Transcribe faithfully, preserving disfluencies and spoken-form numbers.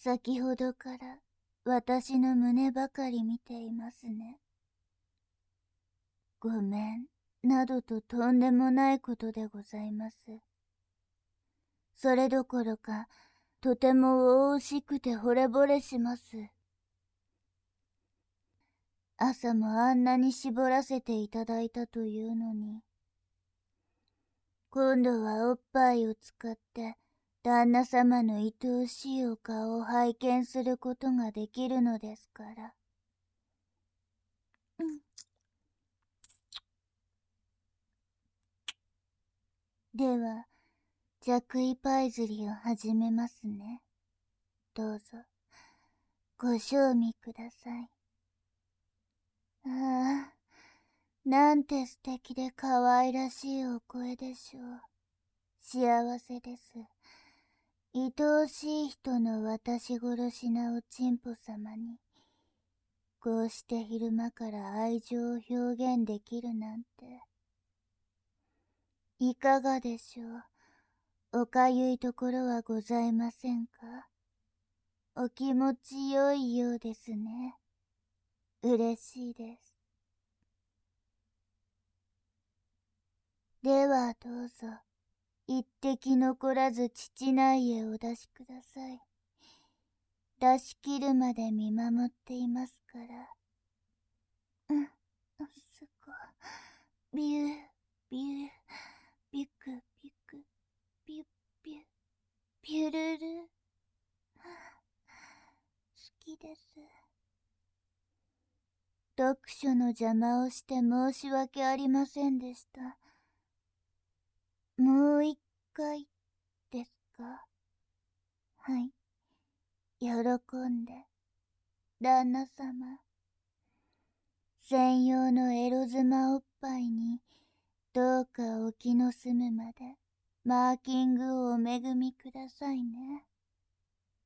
先ほどから私の胸ばかり見ていますね。ごめん、などととんでもないことでございます。それどころか、とてもお々しくて惚れ惚れします。朝もあんなに絞らせていただいたというのに、今度はおっぱいを使って旦那様の愛おしいお顔を拝見することができるのですから。うん、では着衣パイズリを始めますね。どうぞご賞味ください。ああ、なんて素敵で可愛らしいお声でしょう。幸せです。愛おしい人の私殺しなおちんぽ様に、こうして昼間から愛情を表現できるなんて。いかがでしょう。おかゆいところはございませんか。お気持ちよいようですね。嬉しいです。ではどうぞ、一滴残らず父内へお出しください。出し切るまで見守っていますから。うん、すごい。ビュー、ビュー、ビクビク、ビュッビュッ、ビュルル。好きです。読書の邪魔をして申し訳ありませんでした。もう一回ですか。はい。喜んで。旦那様。専用のエロ妻おっぱいにどうかお気の済むまでマーキングをお恵みくださいね。